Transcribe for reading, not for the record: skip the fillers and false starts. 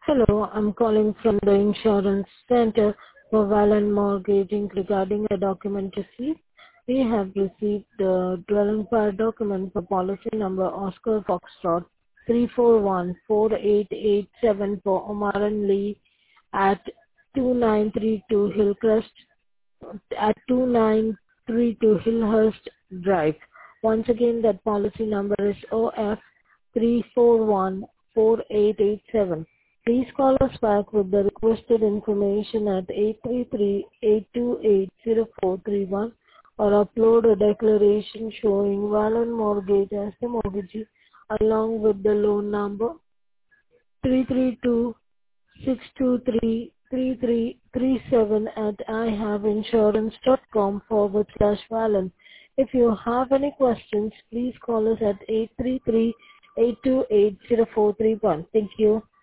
Hello, I'm calling from the insurance center for Valen Mortgaging regarding a document receipt. We have received the dwelling fire document for policy number Oscar Foxtrot 3414887 for Omar and Lee at 2932 Hillcrest at 2932 Hillhurst Drive. Once again, that policy number is OF 3414887. Please call us back with the requested information at 833-828-0431 or upload a declaration showing Valen Mortgage as the mortgagee along with the loan number 332-623-3337 at ihaveinsurance.com/Valen. If you have any questions, please call us at 833-828-0431. Thank you.